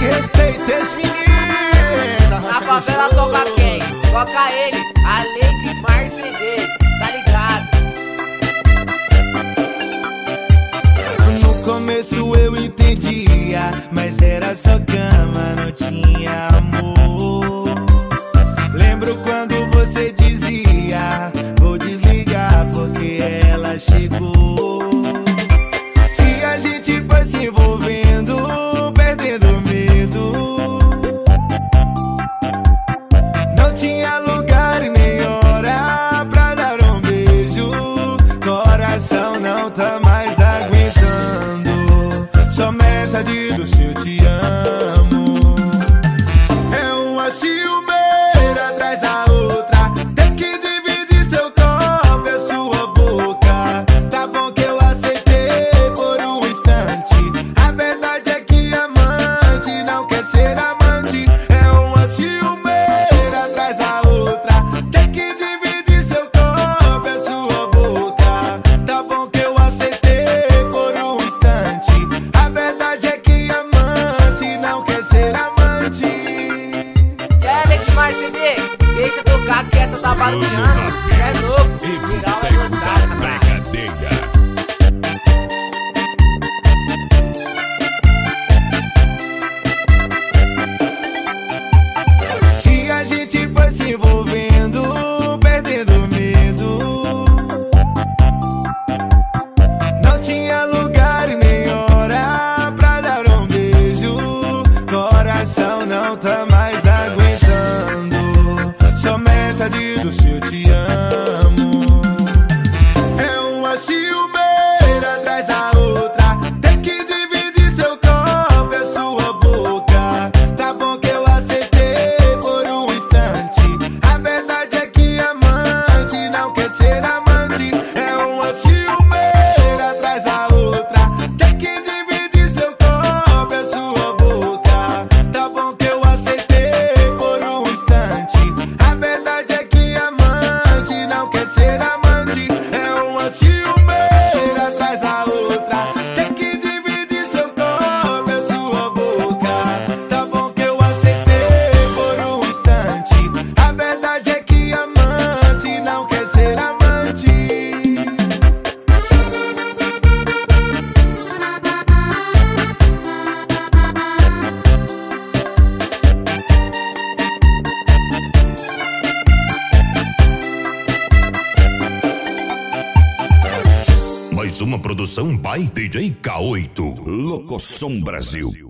Respeita esse menino. Na favela toca quem? Toca ele, Alex Marcedes, tá ligado? No começo eu entendia, mas era só cama, não tinha amor. Lembro quando você dizia, vou desligar porque ela chegou. E a gente foi se envolvendo, perdendo medo. Não tinha lugar e nem hora pra dar um beijo. Coração não tá mais aguentando, só metade do seu te amo. É uma ciumeira atrás da outra, tem que dividir seu corpo e sua boca. Tá bom que eu aceitei por um instante, a verdade é que amante não quer ser amante. É uma ciumeira atrás da outra, tem que dividir seu corpo e sua boca. Tá bom que eu aceitei por um instante, a verdade é que amante não quer ser amante. E aí, Alex Marcedes, deixa tocar que essa tá barulhando. Cê é louco, geral vai gostar, rapaz. E a gente foi se envolvendo, perdendo medo. Não tinha lugar e nem hora pra dar um beijo. Coração não tá mais aguentando, só metade do seu te amo. É uma ciumeira atrás da outra, tem que dividir seu corpo e sua boca. Tá bom que eu aceitei por um instante, a verdade é que amante não quer ser amante. É uma ciumeira atrás da outra, tem que dividir seu corpo e sua boca. Tá bom que eu aceitei por um instante, a verdade é que amante não quer ser amante. É uma ciumeira atrás da outra, tem que dividir seu corpo e sua boca. Tá bom que eu aceitei por um instante, a verdade é que amante não quer ser amante. Mais uma produção by DJ K8. Locoção Brasil.